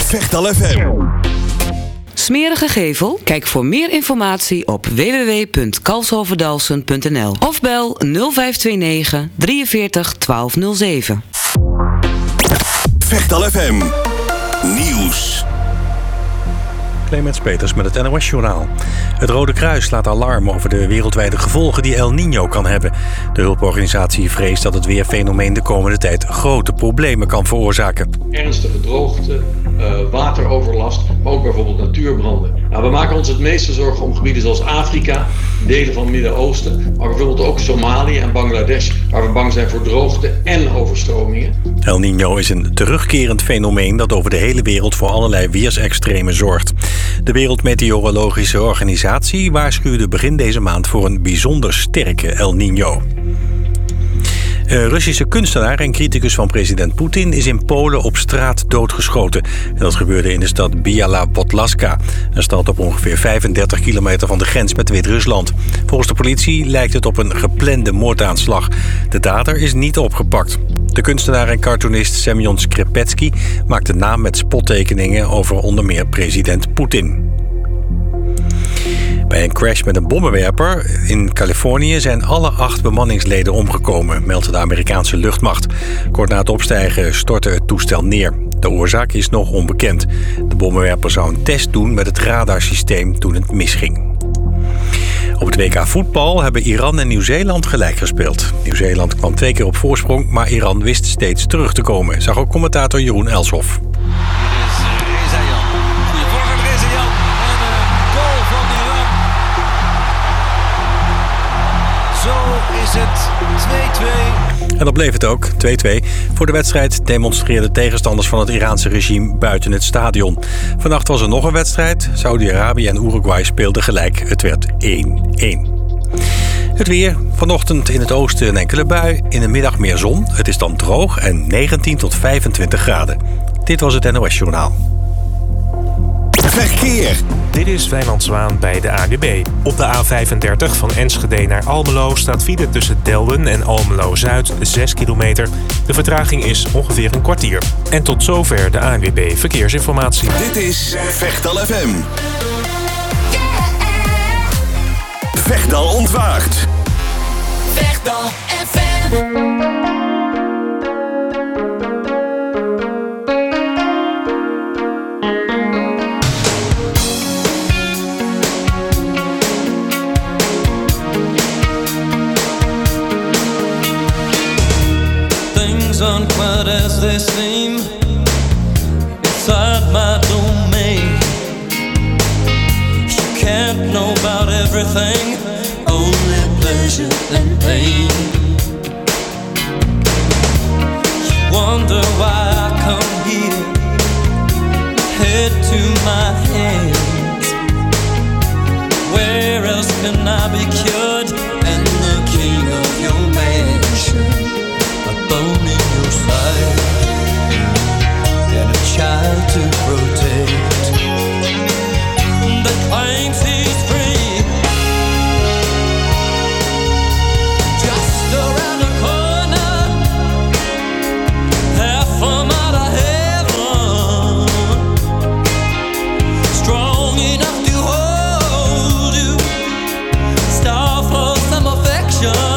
Vechtal FM. Smerige gevel? Kijk voor meer informatie op www.kalshoverdalsen.nl of bel 0529 43 1207. Vechtal FM. Nieuws. Clemens Peters met het NOS-journaal. Het Rode Kruis slaat alarm over de wereldwijde gevolgen die El Niño kan hebben. De hulporganisatie vreest dat het weerfenomeen de komende tijd grote problemen kan veroorzaken. Ernstige droogte, wateroverlast, maar ook bijvoorbeeld natuurbranden. Nou, we maken ons het meeste zorgen om gebieden zoals Afrika, delen van het Midden-Oosten, maar bijvoorbeeld ook Somalië en Bangladesh, waar we bang zijn voor droogte en overstromingen. El Niño is een terugkerend fenomeen dat over de hele wereld voor allerlei weersextremen zorgt. De Wereldmeteorologische Organisatie waarschuwde begin deze maand voor een bijzonder sterke El Niño. Een Russische kunstenaar en criticus van president Poetin is in Polen op straat doodgeschoten. En dat gebeurde in de stad Biała Podlaska, een stad op ongeveer 35 kilometer van de grens met Wit-Rusland. Volgens de politie lijkt het op een geplande moordaanslag. De dader is niet opgepakt. De kunstenaar en cartoonist Semyon Skrepetsky maakte naam met spottekeningen over onder meer president Poetin. Bij een crash met een bommenwerper in Californië zijn alle 8 bemanningsleden omgekomen, meldt de Amerikaanse luchtmacht. Kort na het opstijgen stortte het toestel neer. De oorzaak is nog onbekend. De bommenwerper zou een test doen met het radarsysteem toen het misging. Op het WK voetbal hebben Iran en Nieuw-Zeeland gelijk gespeeld. Nieuw-Zeeland kwam 2 keer op voorsprong, maar Iran wist steeds terug te komen, zag ook commentator Jeroen Elshoff. Is het 2-2. En dat bleef het ook, 2-2. Voor de wedstrijd demonstreerden tegenstanders van het Iraanse regime buiten het stadion. Vannacht was er nog een wedstrijd. Saudi-Arabië en Uruguay speelden gelijk. Het werd 1-1. Het weer. Vanochtend in het oosten een enkele bui. In de middag meer zon. Het is dan droog en 19 tot 25 graden. Dit was het NOS Journaal. Verkeer. Dit is Wijnand Zwaan bij de ANWB. Op de A35 van Enschede naar Almelo staat file tussen Delden en Almelo-Zuid 6 kilometer. De vertraging is ongeveer een kwartier. En tot zover de ANWB Verkeersinformatie. Dit is Vechtal FM. Vechtal ontwaakt. Vechtal FM. Aren't quite as they seem inside my domain. You can't know about everything, only pleasure and pain. You wonder why I come here, head to my hands. Where else can I be cured and the king of your mansion? A bone in your side and a child to protect that claims he's free. Just around the corner, half a mile to heaven, strong enough to hold you, star for some affection.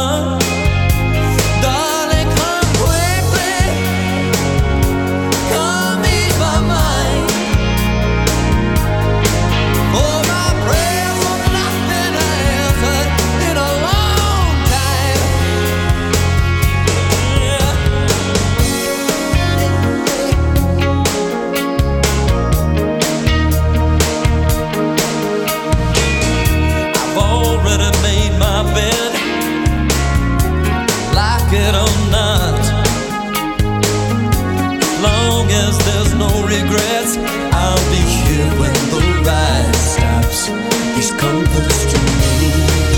Regrets, I'll be here when the ride stops. He's comforts to me,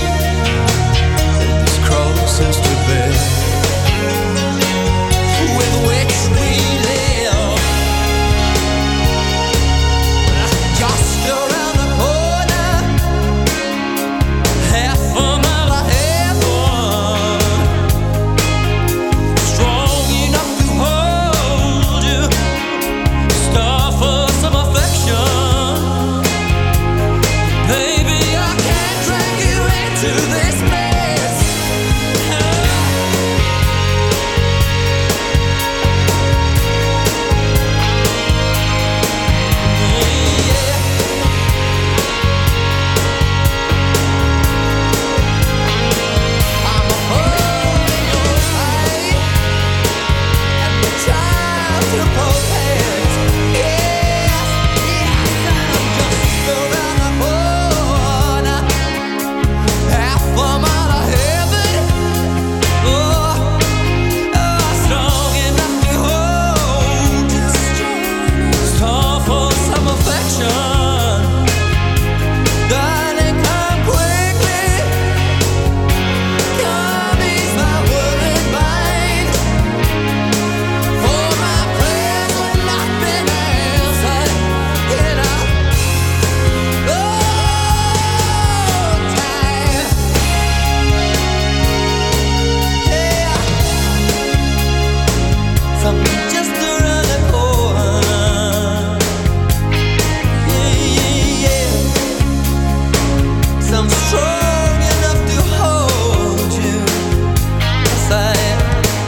his crosses to bear, with which we live. Just around the corner, half a mile ahead, strong enough to hold you. Star for something just around the corner. Yeah, yeah, yeah. Some strong enough to hold you. Yes, I am.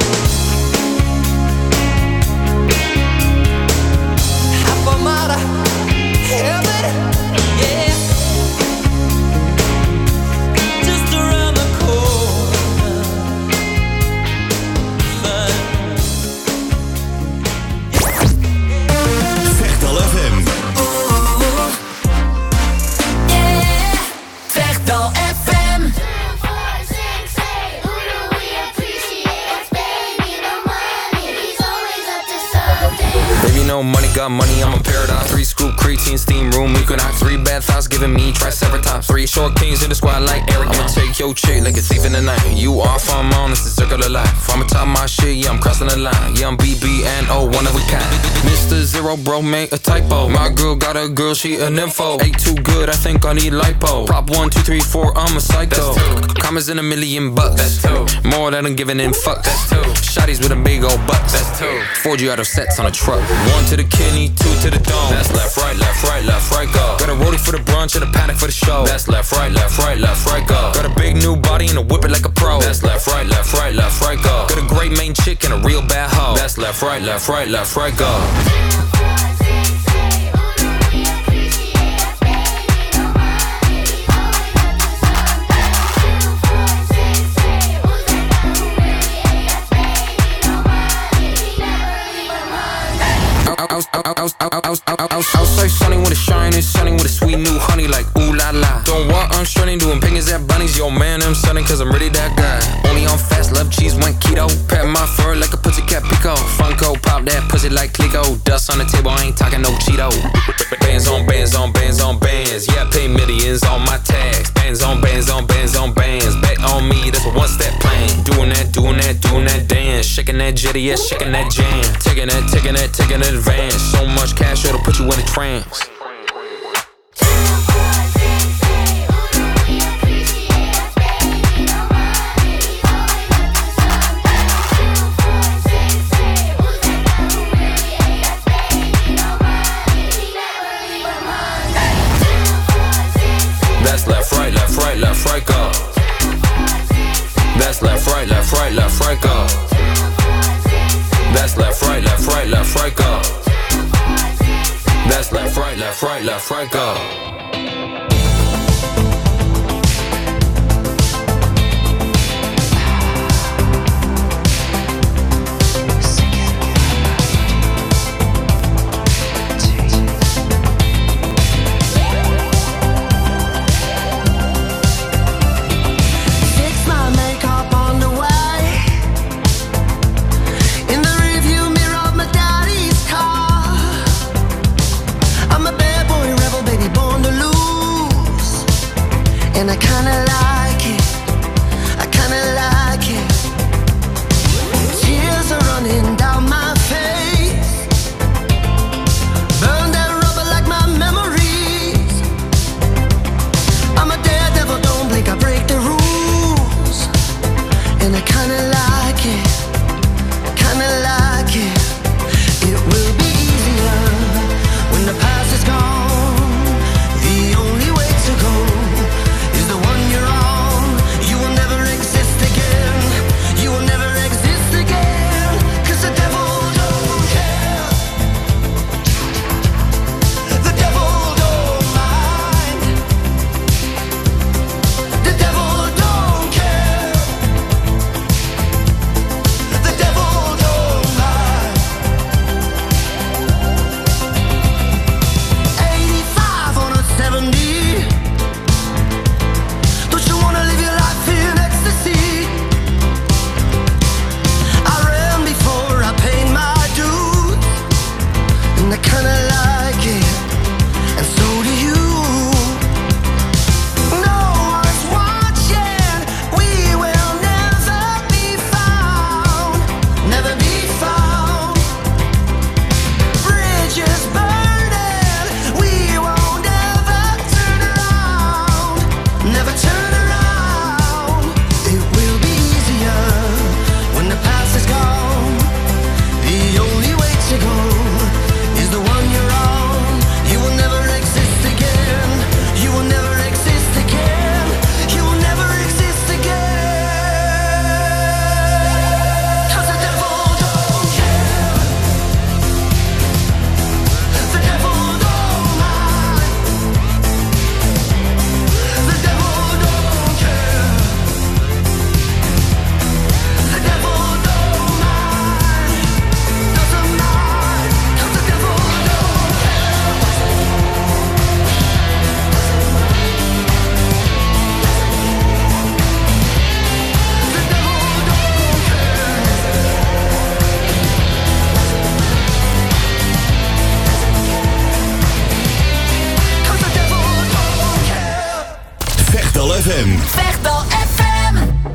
Half a mile of heaven, yeah. Just around the corner. Vechtal FM. Vechtal FM. Baby, no money, got money, I'm a paradise. 3 scoop creatine, steam room, equinox. 3 bathhouse giving me triceratops. 3 short kings in the squad like Eric. I'ma take your chick like a thief in the night. You off, I'm on, it's the circle of life. I'ma top my shit, yeah, I'm crossing the line. Yeah, I'm BBNO, one of a kind. Mr. Zero, bro, made a typo. My girl got a girl, she a nympho. Ain't too good, I think I need lipo. Prop 1, 2, 3, 4, I'm a psycho. Commas in $1,000,000. That's 2. More than I'm giving in fucks. That's 2. Shotties with a big old butts. That's 2. 4G out of sets on a truck. 1 to the kidney, 2 to the dome. That's left, right, left, right, left, right, go. Got a rollie for the brunch and a panic for the show. That's left, right, left, right, left, right, go. Got a big new body and a whip it like a pro. That's left, right, left, right, left, right, go. Got a great main chick and a real bad hoe. That's left, right, left, right, left, right, go. Outside sunny with a shine, sunny with a sweet new honey like ooh la la. Don't want I'm shredding, doing pingers at bunnies. Yo man, I'm sunning cause I'm really that guy. Only on fast, love cheese, went keto. Pat my fur like a pussycat pico. Funko, pop that pussy like Clico. Dust on the table, I ain't talking no Cheeto. Bands on bands on bands on bands. Yeah, I pay millions on my tags. Bands on bands on bands on bands. Bet on me, that's a one-step plan. Doing that, doing that, doing that dance. Shaking that jetty, yeah, shaking that jam. Taking that, taking that, taking advance. So much cash, it'll put you in a trance. That's left, right, left, right, left, right, go. That's left, right, left, right, left, right, go. That's left, right, left, right, left, right, go. That's left, right, left, right, left, right, go. I'm a bad boy rebel, baby, born to lose. FM. Vechtal FM.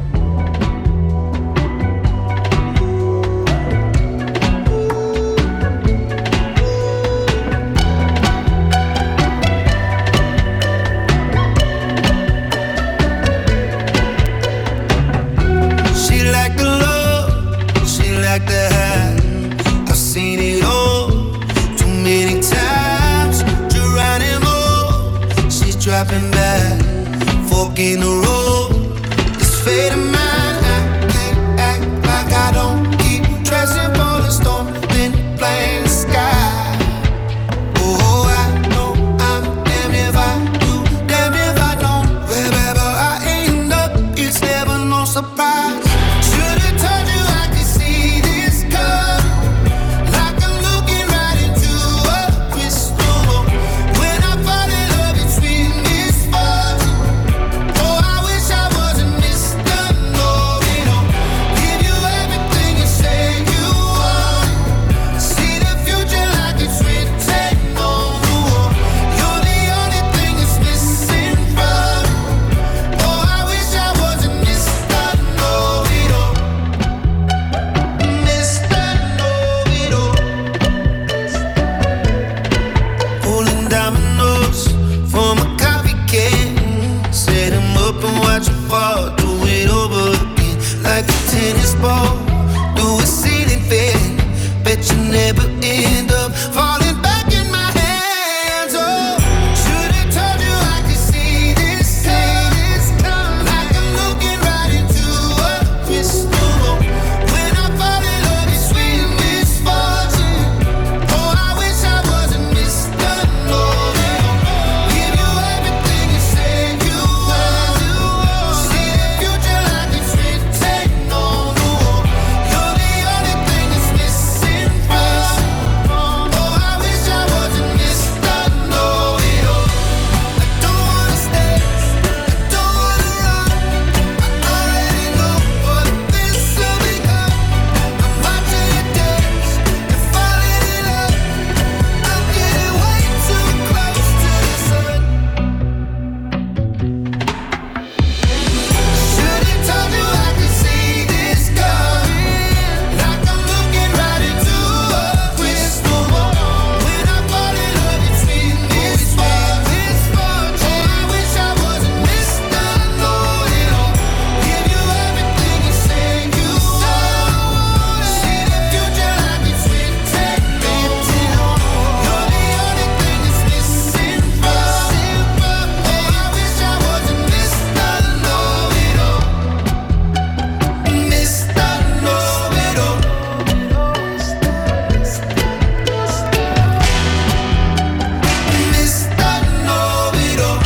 She like the love, she like the high. I've seen it all too many times. Geronimo, she's dropping back, fork in the road. This fate of mine, I can't act like I don't keep dressing for the storm, then playing the sky. Oh, I know I'm damn if I do, damn if I don't. Wherever I end up, it's never no surprise. Should've told you I could see this coming, like I'm looking right into a crystal ball. When I fall in love, it's with misfortune. Oh, I wish I wasn't Mr. Know-it-all. Give you everything you say you want. See the future like it's written on the wall. You're the only thing that's missing from me. Oh, I wish I wasn't Mr. Know-it-all. Mr. Know-it-all. Pulling dominoes from a coffee can. Set 'em up and watch 'em fall. Do it over again like a tennis ball. Do a ceiling fan. Bet you never end up falling back in my hands. Oh, should've told you I could see this coming, like I'm looking right into a crystal ball. When I fall in love, it's with misfortune. Oh, I wish I wasn't Mr. Know-it-all. Give you everything you say you want. See the future like it's written on the wall. You're the only thing that's missing from me. Oh, I wish I wasn't Mr. Know-it-all. I don't wanna stay, I don't wanna run. I already know what this will become. I'm watching you dance and falling in love. I'm getting way too close to the sun. Should've told you I could see this coming, like I'm looking right into a crystal ball. When I fall in love, it's with misfortune. Oh, I wish I wasn't Mr. Know-it-all. Give you everything you say you want. See the future like it's written on the wall. You're the only thing that's missing from me. Oh, I wish I wasn't Mr. Know-it-all. Mr. Know-it-all. Mr. Know-it-all.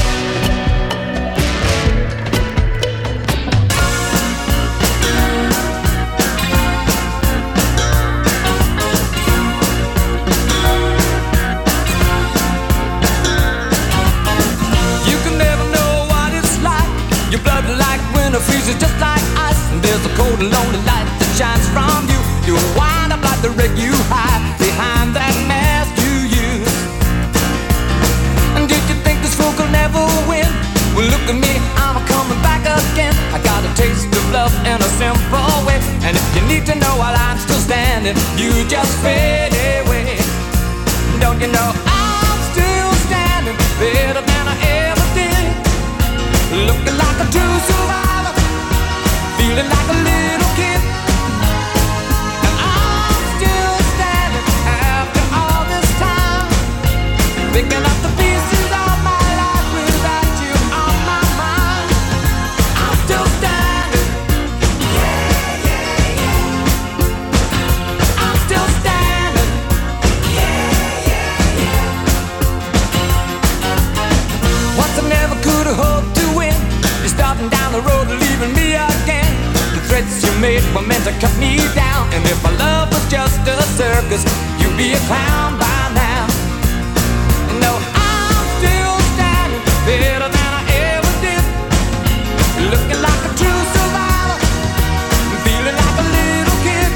You can never know what it's like. Your blood like winter freezes just like ice. And there's a cold and lonely light that shines from you. You wind up like the wreck you hide behind that mask you use. And did you think this fool could never win? Well, look at me, I'm coming back again. I got a taste of love in a simple way. And if you need to know while I'm still standing, you just fade away. Don't you know I'm still standing better than I ever did? Looking like a true survivor, feeling like a little kid. And I'm still standing after all this time, picking up the pieces of my life without you on my mind. I'm still standing. Yeah, yeah, yeah. I'm still standing. Yeah, yeah, yeah. Once I never could have hoped to win. You're starting down the road, leaving me again. The threats you made were meant to cut me down. And if my love was just a circus, you'd be a clown by now. No, I'm still standing better than I ever did. Looking like a true survivor, feeling like a little kid.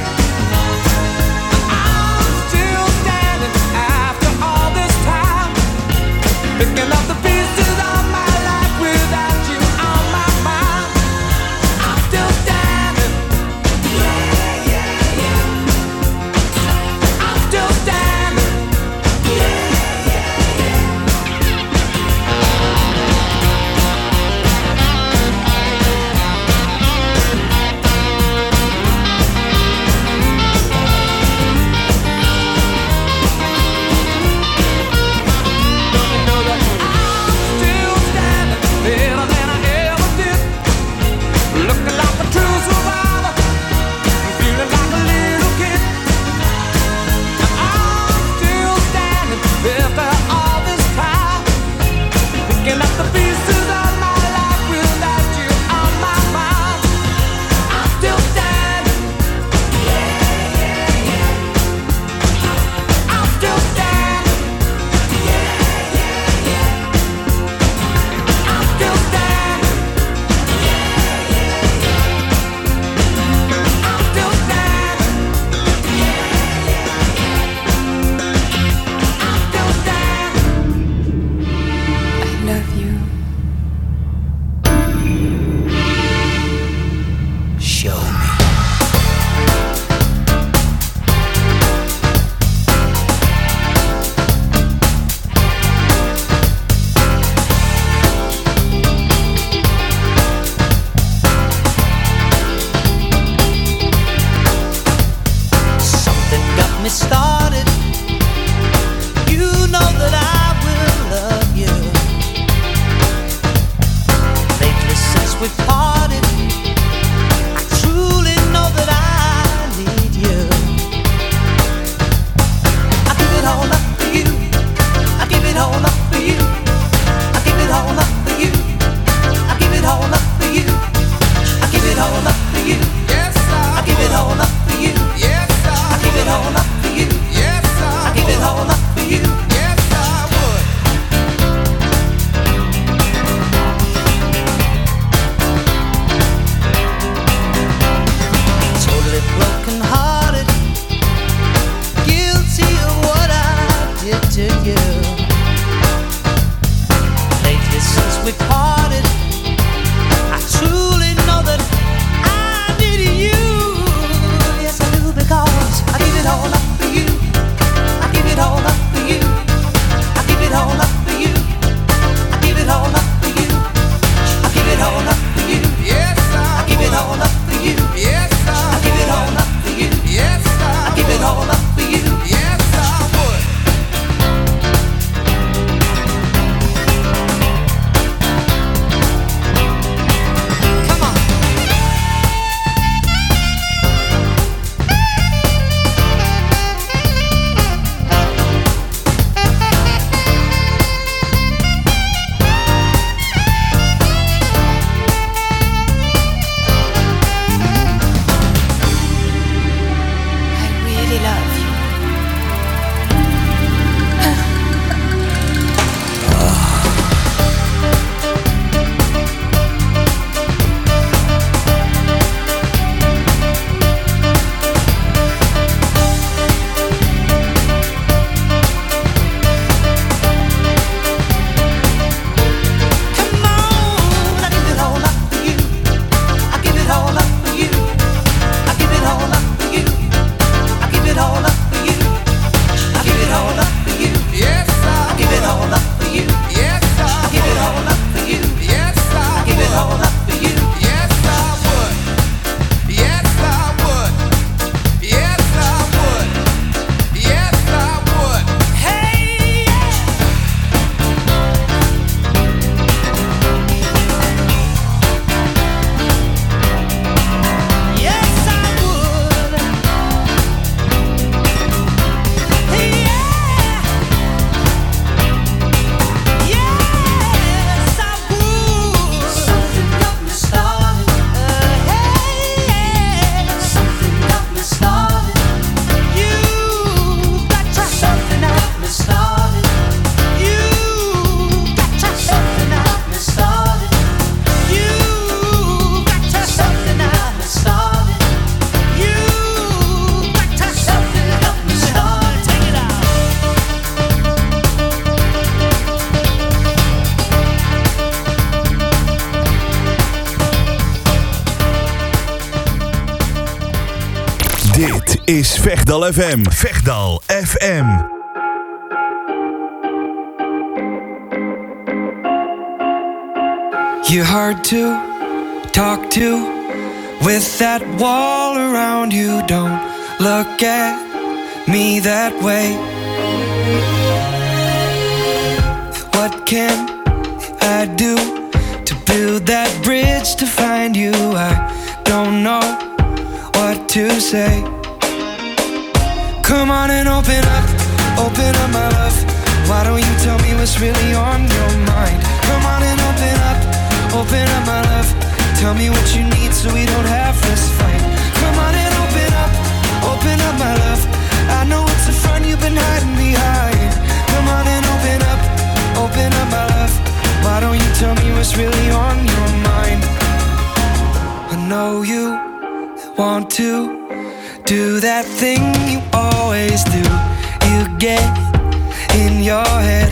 I'm still standing after all this time, picking up the pieces of my life without you on my Vechtal FM. Vechtal FM. You're hard to talk to with that wall around you. Don't look at me that way. What can I do to build that bridge to find you? I don't know what to say. Come on and open up my love. Why don't you tell me what's really on your mind? Come on and open up my love. Tell me what you need so we don't have this fight. Come on and open up my love. I know it's a front you've been hiding behind. Come on and open up my love. Why don't you tell me what's really on your mind? I know you want to do that thing you always do. You get in your head.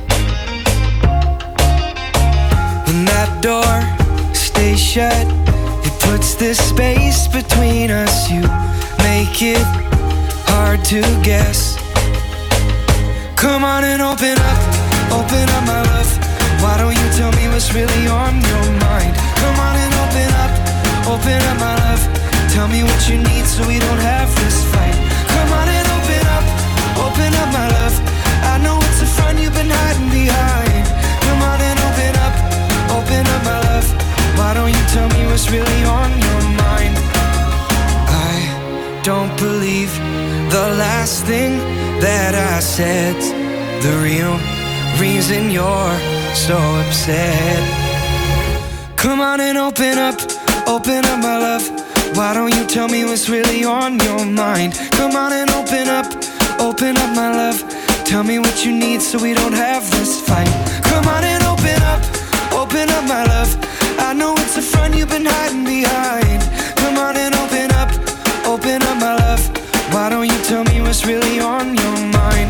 When that door stays shut, it puts this space between us. You make it hard to guess. Come on and open up my love. Why don't you tell me what's really on your mind? Come on and open up my love. Tell me what you need so we don't have this fight. Come on and open up my love. I know it's a front you've been hiding behind. Come on and open up my love. Why don't you tell me what's really on your mind? I don't believe the last thing that I said. The real reason you're so upset. Come on and open up my love. Why don't you tell me what's really on your mind? Come on and open up my love. Tell me what you need so we don't have this fight. Come on and open up my love. I know it's a front you've been hiding behind. Come on and open up my love. Why don't you tell me what's really on your mind?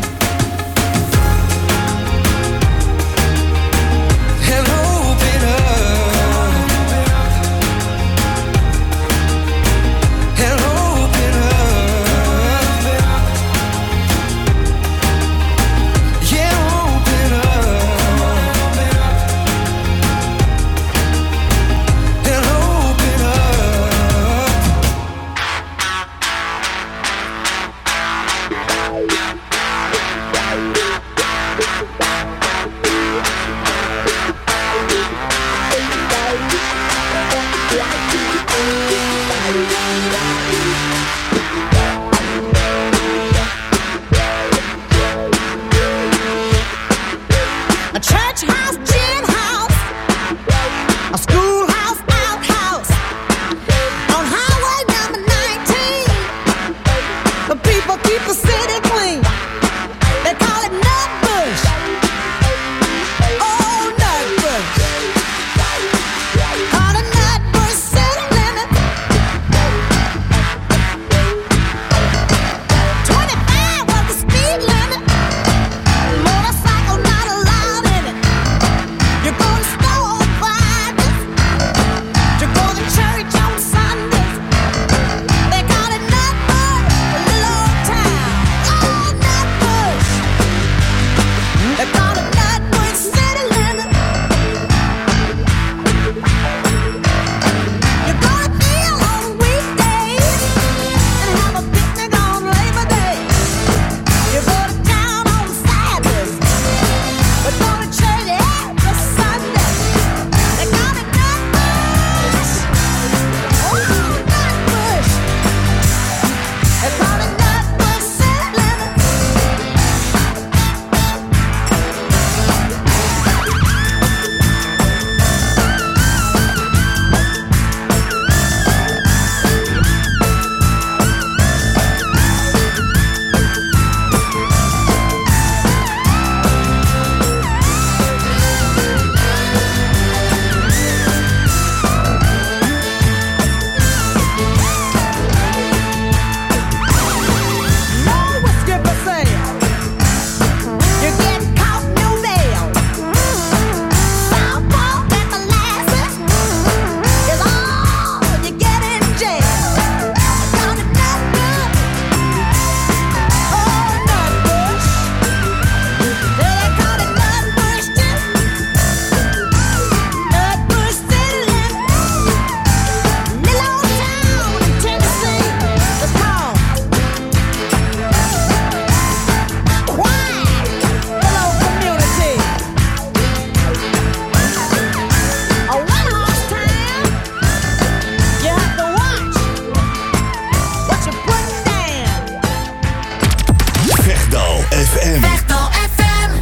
Hello, open up. Hello, open up. Yeah, open up. Hello, open up. A church house, gin house, a schoolhouse, outhouse, on highway number 19. But people keep the city clean. They call it Nutbush. Oh, Nutbush. Call it Nutbush city limit. 25 was the speed limit. Motorcycle not allowed in it. You're going to school on Fridays. You're going to church on Sundays. They call it Nutbush, a little old town. Oh, FM. Vechtdal FM.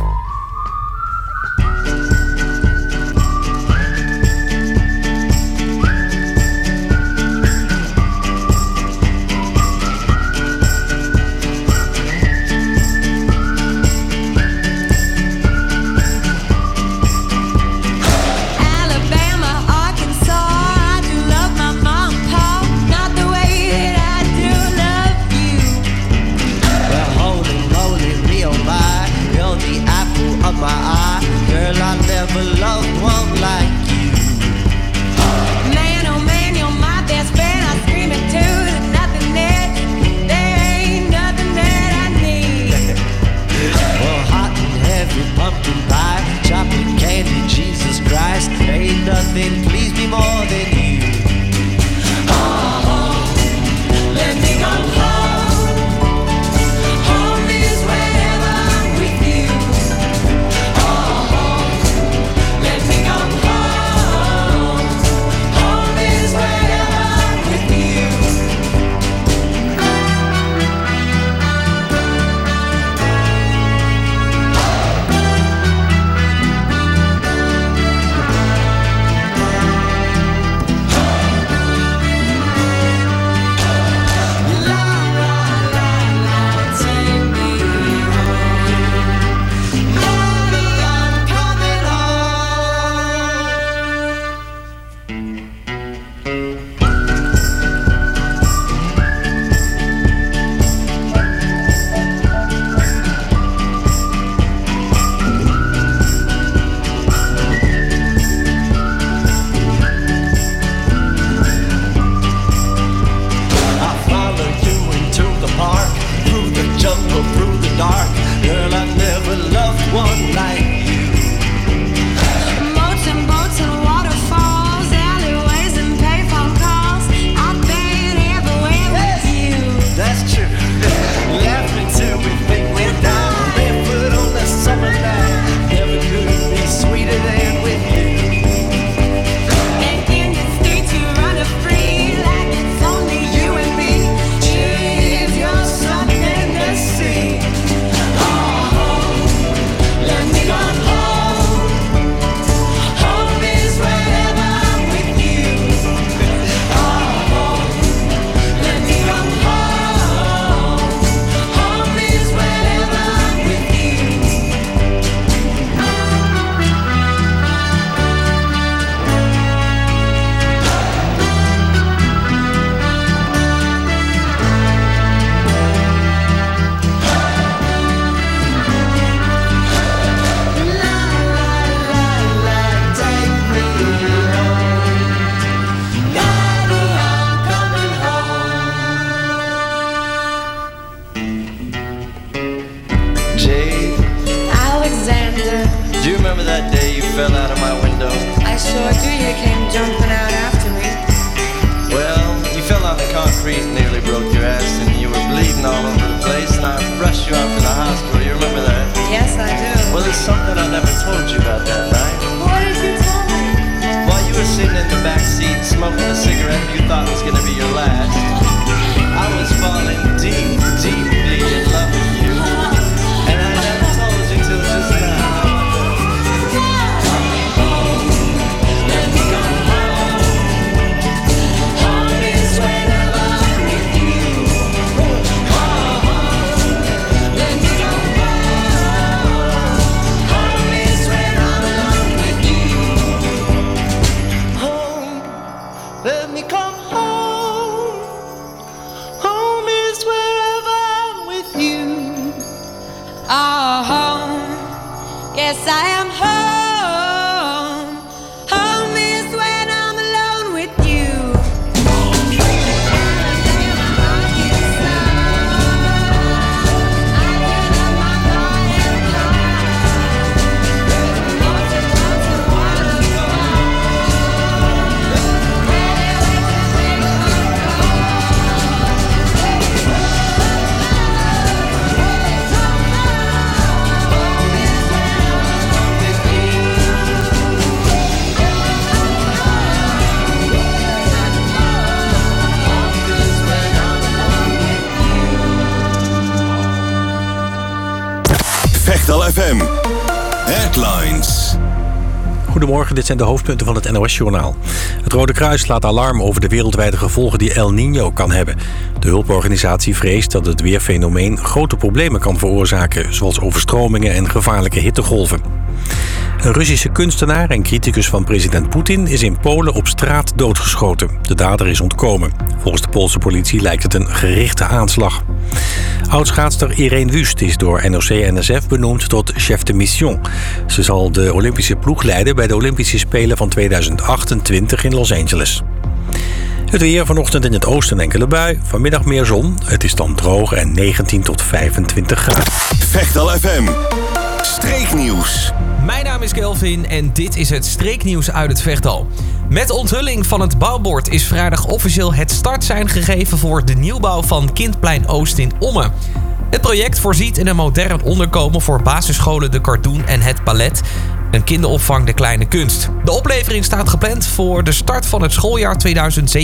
Vechtal FM. Headlines. Goedemorgen, dit zijn de hoofdpunten van het NOS-journaal. Het Rode Kruis slaat alarm over de wereldwijde gevolgen die El Niño kan hebben. De hulporganisatie vreest dat het weerfenomeen grote problemen kan veroorzaken, zoals overstromingen en gevaarlijke hittegolven. Een Russische kunstenaar en criticus van president Poetin is in Polen op straat doodgeschoten. De dader is ontkomen. Volgens de Poolse politie lijkt het een gerichte aanslag. Oudschaatster Irene Wust is door NOC-NSF benoemd tot chef de mission. Ze zal de Olympische ploeg leiden bij de Olympische Spelen van 2028 in Los Angeles. Het weer vanochtend in het oosten enkele bui. Vanmiddag meer zon. Het is dan droog en 19 tot 25 graden. Vechtal FM. Streeknieuws. Mijn naam is Kelvin en dit is het streeknieuws uit het Vechtal. Met onthulling van het bouwbord is vrijdag officieel het startsein gegeven voor de nieuwbouw van Kindplein Oost in Ommen. Het project voorziet in een modern onderkomen voor basisscholen De Cardoen en Het Palet. Een kinderopvang De Kleine Kunst. De oplevering staat gepland voor de start van het schooljaar 2027-28.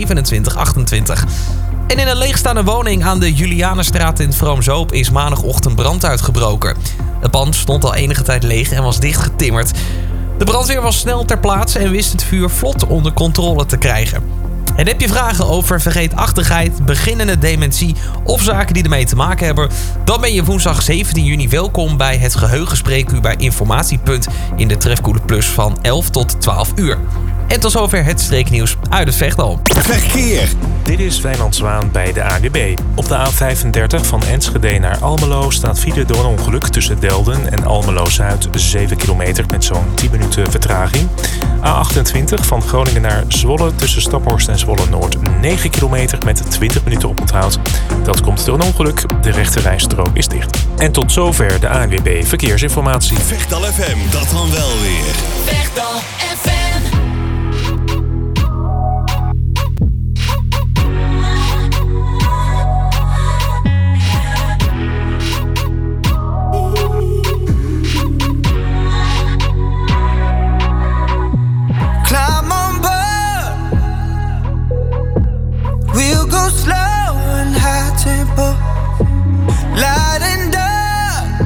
En in een leegstaande woning aan de Julianenstraat in Vroomzoop is maandagochtend brand uitgebroken. Het pand stond al enige tijd leeg en was dichtgetimmerd. De brandweer was snel ter plaatse en wist het vuur vlot onder controle te krijgen. En heb je vragen over vergeetachtigheid, beginnende dementie of zaken die ermee te maken hebben? Dan ben je woensdag 17 juni welkom bij het Geheugenspreekuur bij Informatiepunt in de Trefkoele Plus van 11 tot 12 uur. En tot zover het streeknieuws uit het Vechtal. Verkeer. Dit is Wijnand Zwaan bij de ANWB. Op de A35 van Enschede naar Almelo staat file door een ongeluk tussen Delden en Almelo-Zuid 7 kilometer met zo'n 10 minuten vertraging. A28 van Groningen naar Zwolle tussen Staphorst en Zwolle-Noord 9 kilometer met 20 minuten oponthoud. Dat komt door een ongeluk. De rechte rijstrook is dicht. En tot zover de ANWB Verkeersinformatie. Vechtal FM, dat dan wel weer. Vechtal FM. Climb on board. We'll go slow and high tempo, light and dark.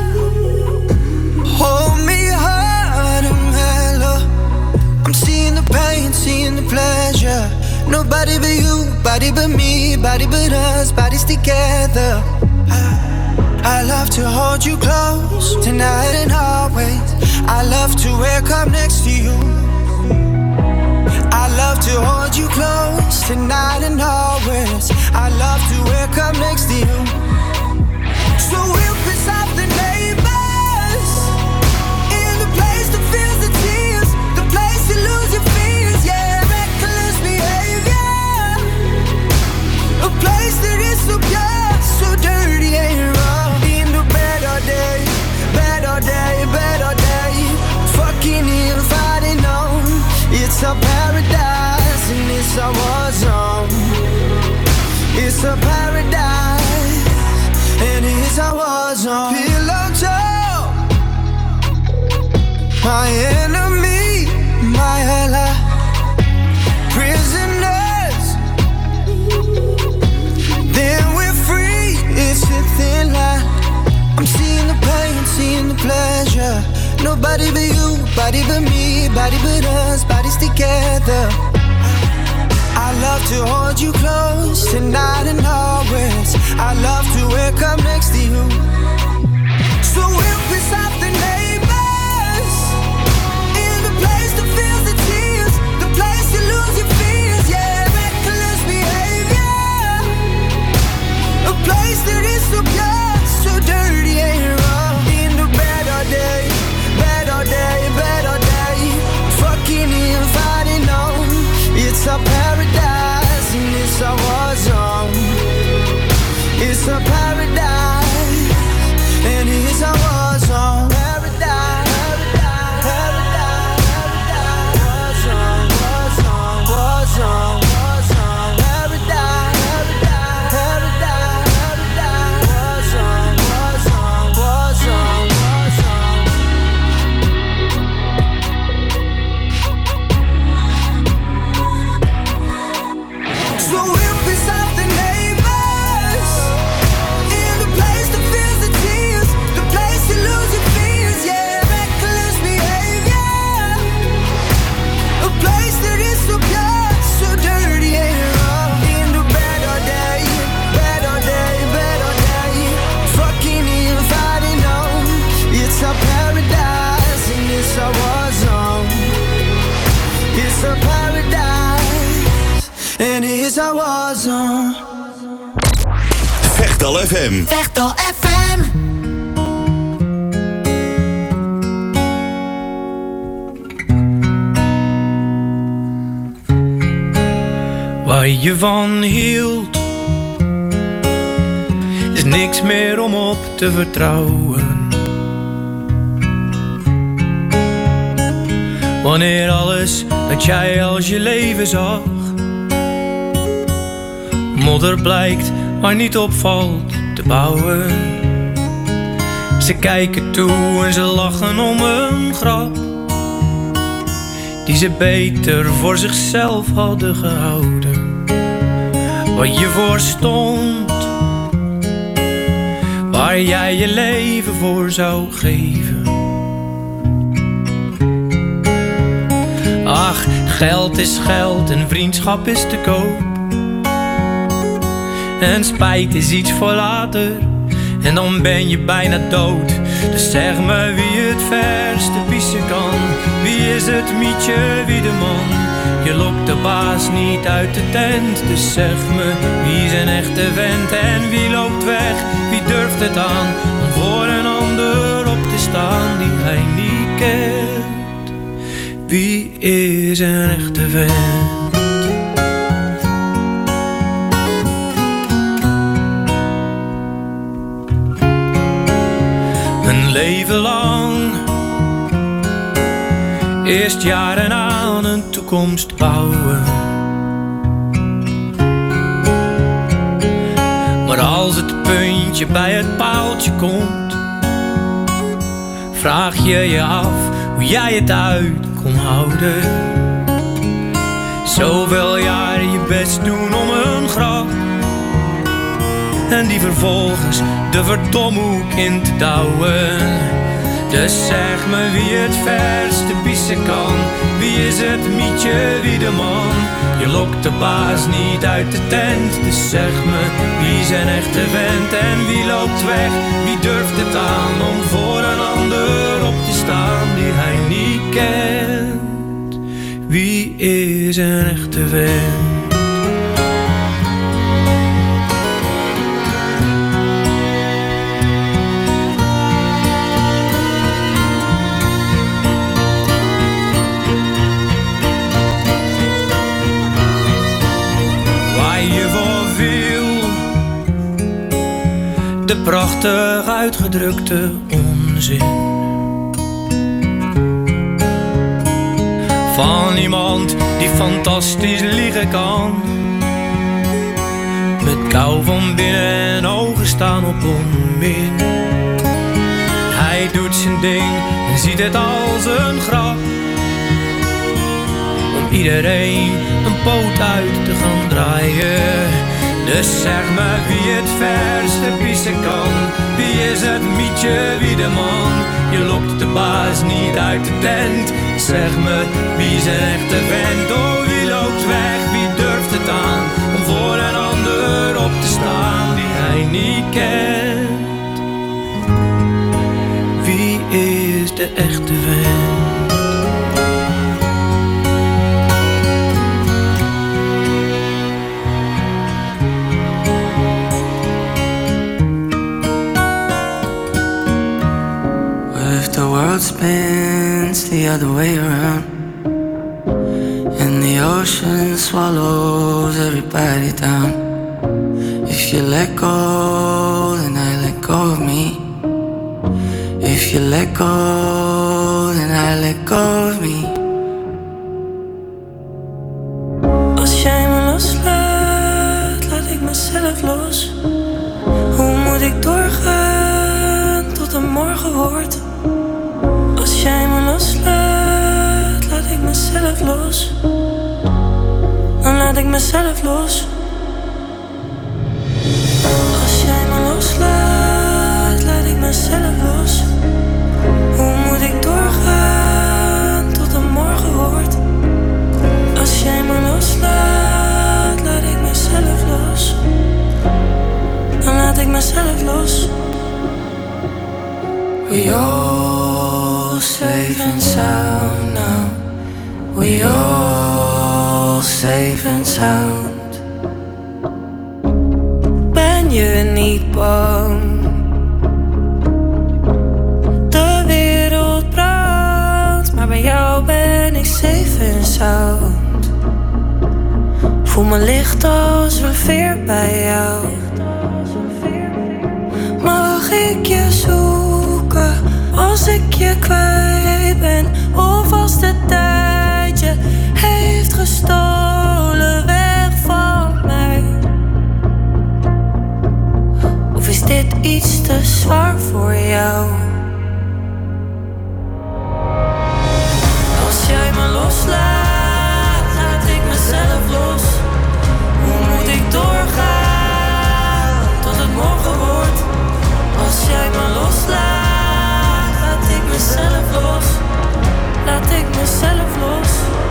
Hold me hard and mellow. I'm seeing the pain, seeing the pleasure. Nobody but you, body but me, body but us, bodies together. I love to hold you close tonight and always. I love to wake up next to you. I love to hold you close tonight and always. I love to wake up next to you. So we'll piss off the neighbors in the place that feels the tears, the place you lose your fears, yeah, reckless behavior, a place that is so pure, so dirty and raw. In the better day, better day, better day, fucking in, fighting on. It's a paradise and it's a war zone. It's a paradise and it's a war zone. Pillow talk, my enemy, my ally. Prisoners, then we're free. It's a thin line. I'm seeing the pain, seeing the pleasure. Nobody but you, body but me, body but us, bodies together. I love to hold you close tonight and always. I love to wake up next to you. So we'll piss off the neighbors in the place that feels the tears, the place you lose your fears, yeah, reckless behavior, a place that is so pure, so dirty and raw. In the better day, better day, better day, fucking in, fighting on. It's a paradise and it's a war zone. It's a paradise wish I wasn't. Vechtal FM. Vechtal FM. Waar je van hield, is niks meer om op te vertrouwen. Wanneer alles dat jij als je leven zag, modder blijkt maar niet opvalt te bouwen. Ze kijken toe en ze lachen om een grap die ze beter voor zichzelf hadden gehouden. Wat je voor stond, waar jij je leven voor zou geven. Ach, geld is geld en vriendschap is te koop. En spijt is iets voor later, en dan ben je bijna dood. Dus zeg me wie het verste pissen kan. Wie is het mietje, wie de man? Je lokt de baas niet uit de tent. Dus zeg me wie is een echte vent en wie loopt weg? Wie durft het aan om voor een ander op te staan die hij niet kent? Wie is een echte vent? Een leven lang, eerst jaren aan een toekomst bouwen. Maar als het puntje bij het paaltje komt, vraag je je af hoe jij het uit kon houden. Zoveel jaren je best doen om een grap, en die vervolgens de verdomhoek in te douwen. Dus zeg me wie het verste pissen kan. Wie is het mietje, wie de man? Je lokt de baas niet uit de tent. Dus zeg me wie is een echte vent en wie loopt weg? Wie durft het aan om voor een ander op te staan die hij niet kent? Wie is een echte vent? De prachtig uitgedrukte onzin van iemand die fantastisch liegen kan, met kou van binnen en ogen staan op onmin. Hij doet zijn ding en ziet het als een grap, om iedereen een poot uit te gaan draaien. Dus zeg me wie het verste pissen kan. Wie is het mietje, wie de man? Je lokt de baas niet uit de tent. Zeg me wie is een echte vent? Oh, wie loopt weg, wie durft het aan om voor een ander op te staan die hij niet kent? Wie is de echte vent? The world spins the other way around, and the ocean swallows everybody down. If you let go, then I let go of me. If you let go, then I let go of me. Als jij me loslaat, laat ik mezelf los. Hoe moet ik doorgaan tot er morgen wordt? Als jij me loslaat, laat ik mezelf los. Dan laat ik mezelf los. Als jij me loslaat, laat ik mezelf los. Hoe moet ik doorgaan tot er morgen wordt? Als jij me loslaat, laat ik mezelf los. Dan laat ik mezelf los. We all safe and sound now. We all safe and sound. ben ik safe en sound. Voel me licht als een veer bij jou. Mag ik je zoeken als ik je kwijt ben? Of als de tijd je heeft gestolen weg van mij? Of is dit iets te zwaar voor jou? Als jij me loslaat, laat ik mezelf los. Hoe moet ik doorgaan tot het morgen wordt? Als jij me loslaat, laat ik mezelf los. Laat ik mezelf los.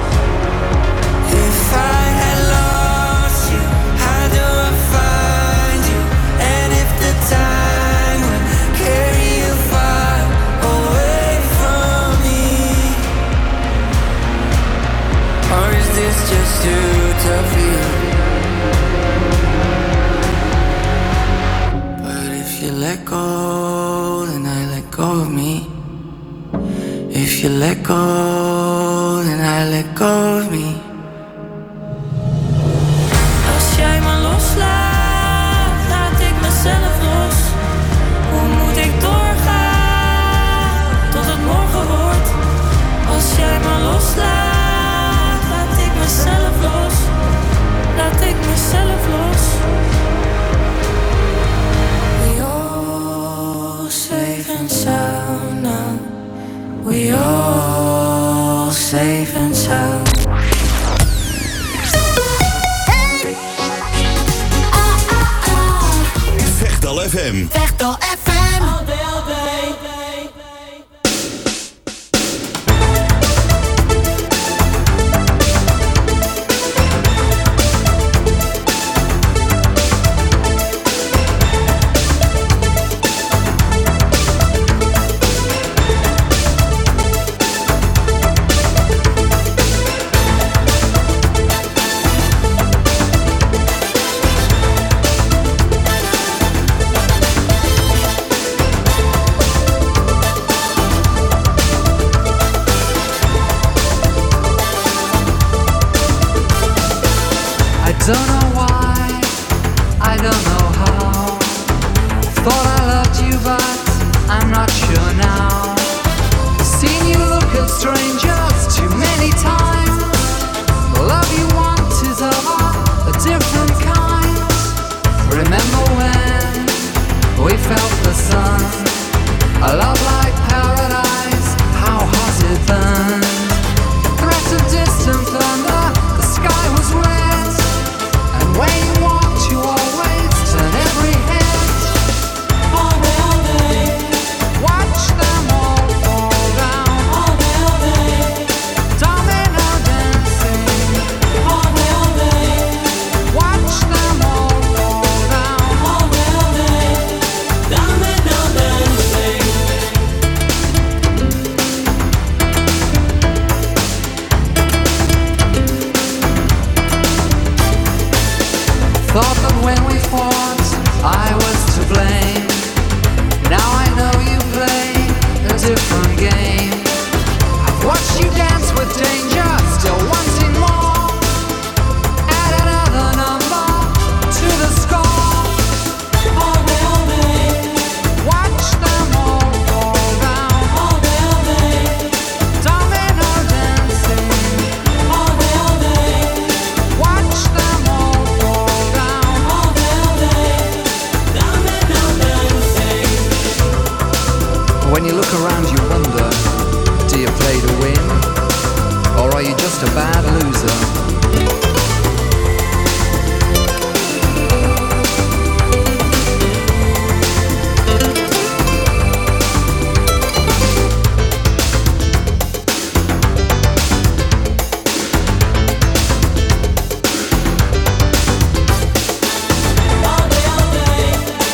If I had lost you, how do I find you? And if the time would carry you far away from me, or is this just too tough for you? But if you let go, then I let go of me. If you let go, then I let go of me. Als jij me loslaat, laat ik mezelf los. Hoe moet ik doorgaan tot het morgen wordt? Als jij me loslaat, laat ik mezelf los. Laat ik mezelf los. We all safe and sound now. We all safe and sound. Vechtal FM. Vechtal FM. All day, all day. Don't know why, I don't know how. Thought I loved you, but I'm not sure now. Seen you look at strangers too many times. The love you want is of a different kind. Remember when we felt the sun? A love like paradise, how hot it burned. Threat of distant thunder, the sky was red. When you walked, you always turn every head. All day, all day. Watch them all fall down. All day, all day. Domino dancing. All day, all day. Watch them all fall down. All day, all day. Domino dancing. Thought that when we fought, I was to blame. Now I know you play a different game. I've watched you dance with danger, still wanting more. Add another number to the score. All day, all day. Watch them all fall down. All day, all day. Domino dancing. All day, all day. Watch them all fall down. All day, all day. Domino dancing. When you look around you wonder, do you play to win? Or are you just a bad loser? All day, all day.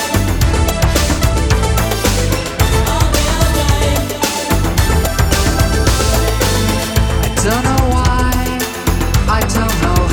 All day, all day. I don't know why, I don't know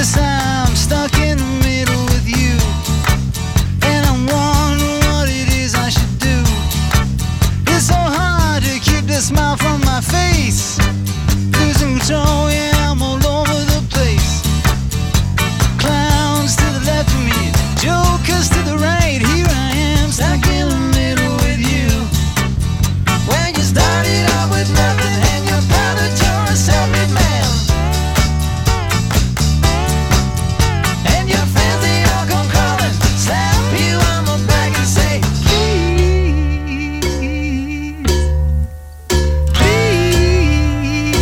'Cause I'm stuck in the middle with you, and I'm wondering what it is I should do. It's so hard to keep the smile from my face. Losing control, yeah, I'm all over the place. Clowns to the left of me, jokers to the right. Here I am, stuck in the middle with you. When you started out with nothing and you're proud that you're a self-made man, and your friends they all come calling, slap you on the back and say, please, please.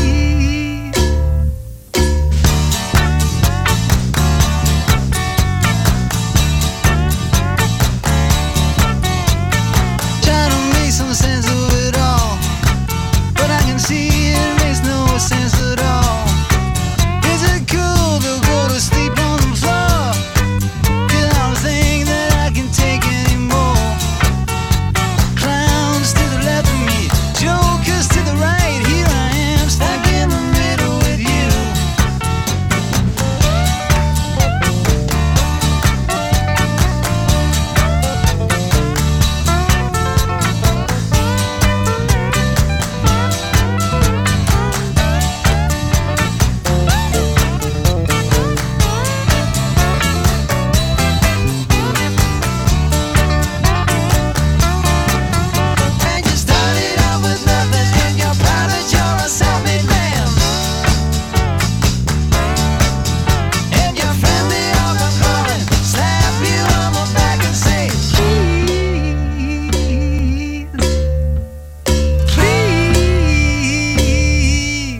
Try to make some sense of it all, but I can see it makes no sense at all. Is it cool to go to sleep on the floor? 'Cause I don't think that I can take anymore. Clowns to the left of me, jokers to the right. Here I am, stuck in the middle with you. And you started out with nothing and you're proud that you're a self-made man. And your friends they all come calling, slap you on the back and say, please, please.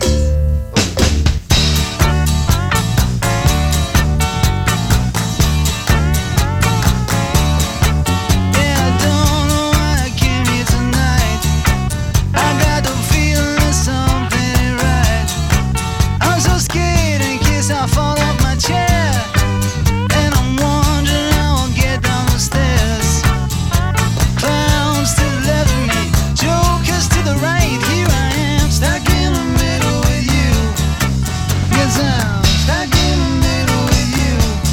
Yeah, I don't know why I came here tonight. I got the feeling that something ain't right. I'm so scared in case I fall off my chair, and I'm wondering how I'll get down the stairs. Clowns to the left of me, jokers to the right. Here I am, stuck in the middle with you. Yes, I'm stuck in the middle with you.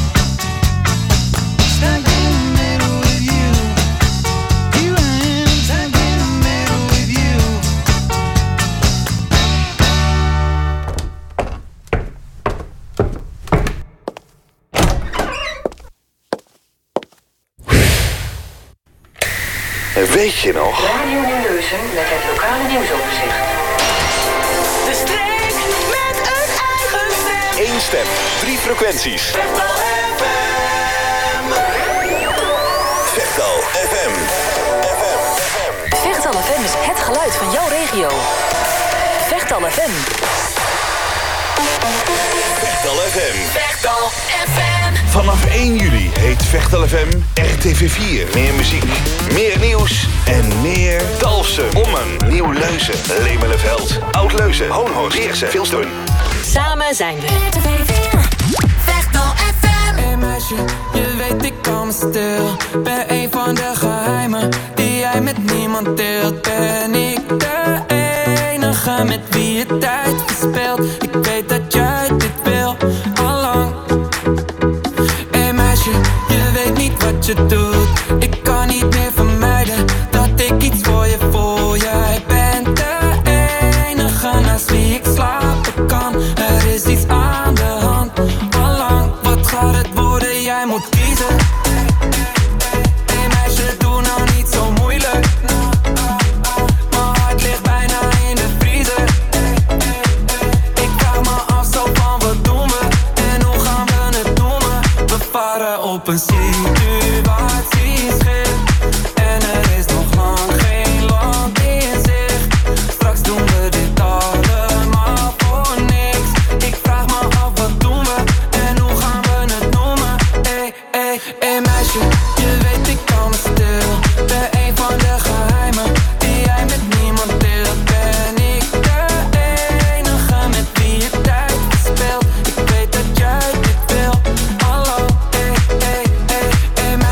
Stuck in the middle with you. Here I am, stuck in the middle with you. Weet je nog? Radio Nieuwleuzen met het lokale nieuwsoverzicht. De streek met een eigen stem. 1 stem, 3 frequenties. Vechtal FM. Vechtal FM. Vechtal FM is het geluid van jouw regio. Vechtal FM. Vechtal FM. Vechtal FM. Vanaf 1 juli heet Vechtal FM RTV4. Meer muziek, meer nieuws en meer Dalfsen, Ommen, Nieuw-Leuzen, Lemelenveld, Oud-Leuzen, Hoonhorst, Beersen, Vilstoen. Samen zijn we. Vechtal FM. Hey meisje, je weet ik kan me stil. Ben een van de geheimen die jij met niemand deelt. Ben ik de enige met wie je tijd verspilt. Ik weet dat jij dit wil, allang. Hey meisje, je weet niet wat je doet. Ik kan niet meer vermijden dat ik iets voor je voel. Jij bent de enige naast wie ik slapen kan. Er is iets aan de hand, allang. Wat gaat het worden? Jij moet kiezen. Hey meisje, doe nou niet zo moeilijk. Mijn hart ligt bijna in de vriezer. Ik vraag me af zo van wat doen we en hoe gaan we het noemen? We varen op een situatieschip en er is nog lang geen land in zicht. Straks doen we dit allemaal voor niks. Ik vraag me af wat doen we en hoe gaan we het noemen? Hey, hey, hey meisje, je weet ik kan me stil. Ben een van de geheimen die jij met niemand deelt. Ben ik de enige met wie je tijd verspilt. Ik weet dat jij dit wil, hallo, hey, hey, hey, hey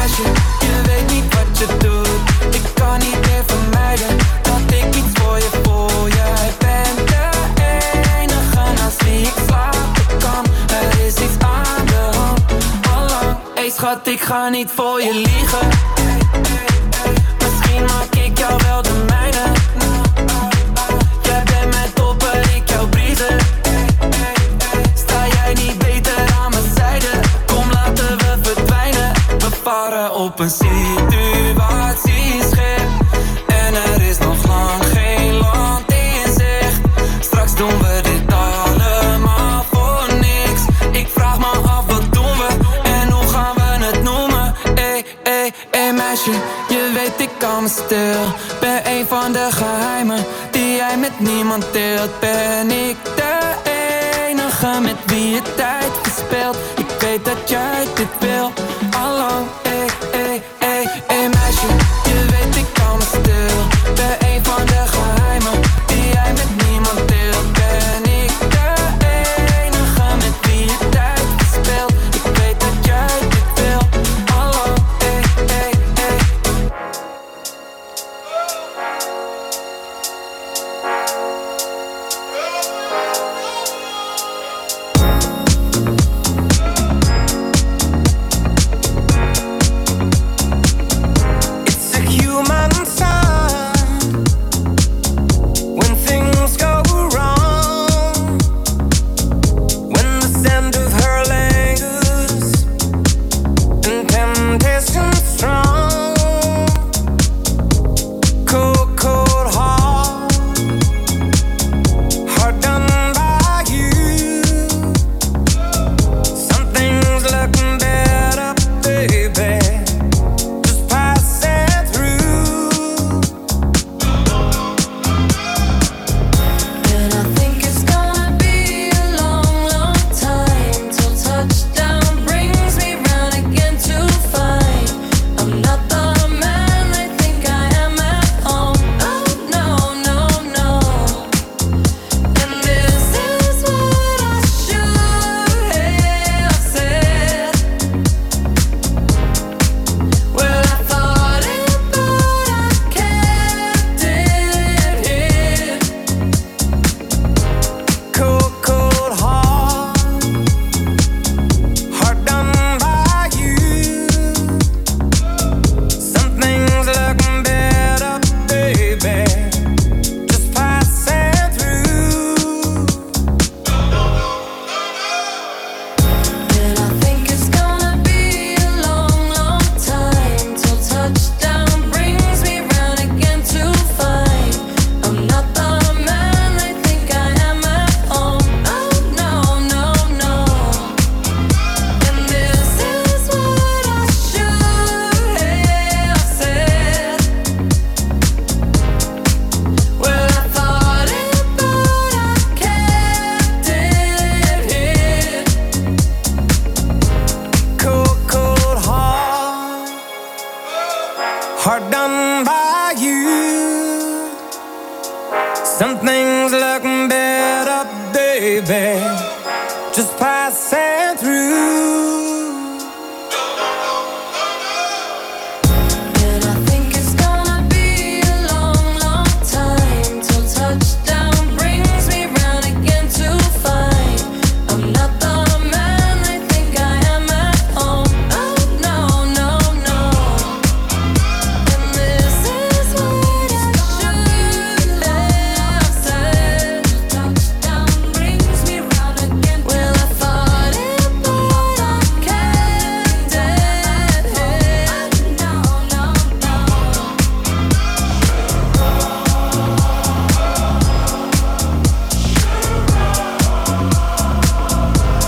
Schat, ik ga niet voor je liegen. Misschien maak ik jou wel de mijne. Jij bent mijn topper, ik jouw briezen. Sta jij niet beter aan mijn zijde? Kom, laten we verdwijnen. We varen op een situatieschip. En er is nog lang geen land in zicht. Straks doen we dit allemaal voor niks. Ik vraag me af, wat doen we? En hoe gaan we het noemen? Ey meisje, je weet ik kan me stil. Ben een van de geheimen die jij met niemand deelt. Ben ik de enige met wie je tijd verspeelt? Ik weet dat jij dit wil. Allang, ey meisje, je weet ik kan me stil. Ben een van de geheimen die jij met niemand deelt. Ben ik de enige met wie je tijd verspeelt? Ik weet dat jij dit wil. Allang, ey. It's a human sign when things go wrong. When the scent of her lingers and temptation strong. Cold, cold heart, hard done by you. Something's looking better, baby. Just pass it through. And I think it's gonna be a long, long time till touchdown brings me round again to find I'm not the man they think I am at home. Oh no, no, no. And this is what I should have said. Well, I thought it, but I kept it hid. Cold, cold heart, hard done by you. Something's looking better, baby. Just pass it through. And I think it's gonna be a long, long time till touchdown brings me round again to find I'm not the man they think I am at home. Oh no, no, no. And this is what I should have said. Well, I thought it, but I kept it hid. Cold, cold heart, hard done by you. Something's looking better, baby. Just pass it through.